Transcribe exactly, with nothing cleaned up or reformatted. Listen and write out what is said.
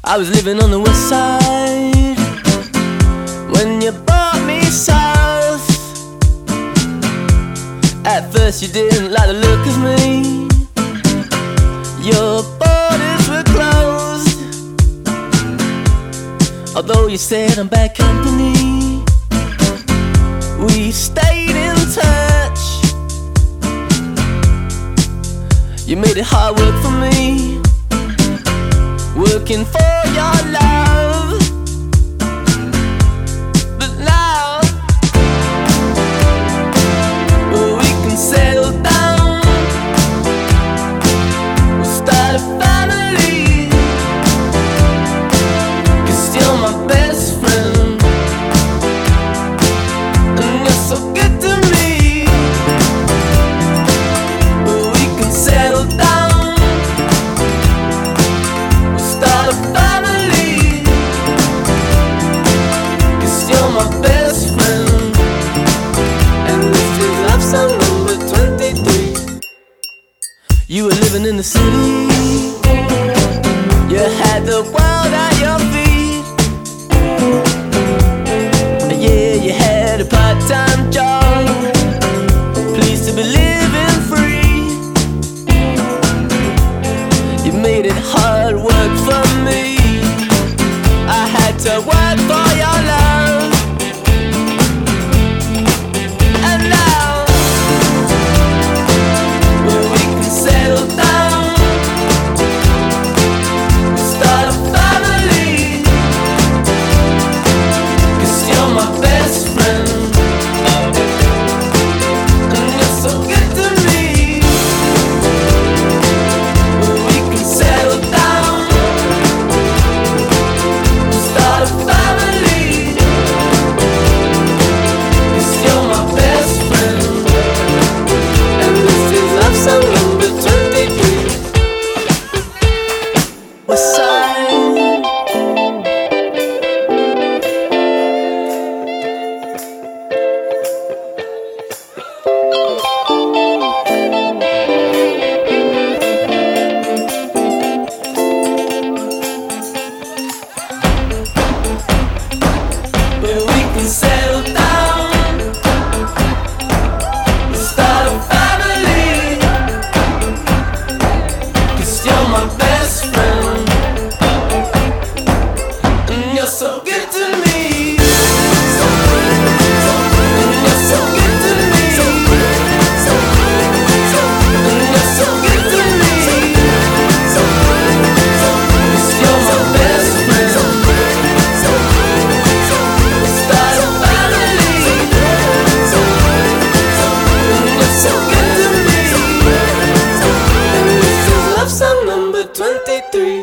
I was living on the west side when you brought me south. At first you didn't like the look of me. Your borders were closed, although you said I'm bad company. We stayed in touch. You made it hard work for me, working for your love. But now we can settle down, we'll start a family, 'cause you're my best friend, and you're so good to me. We can settle down, we'll start a family, 'cause you're my best friend, and this is love song number twenty-three. You were living in the city, you had the world at your feet. Yeah, you had a part-time job, pleased to be living free. You made it hard work for me, I had to work for your love. And now we can settle down, start a family, 'cause you're my best friend, and you're so good to me. We can settle down, start a family, 'cause you're my best friend, and this is love song number twenty-three. West side. Where we can settle down, start a family, 'cause you're my best friend, and you're so good to me. And you're so good to me. And you're so good to me. 'Cause you're my best friend. Start a family, and you're so good to me. And this is love song number twenty-three.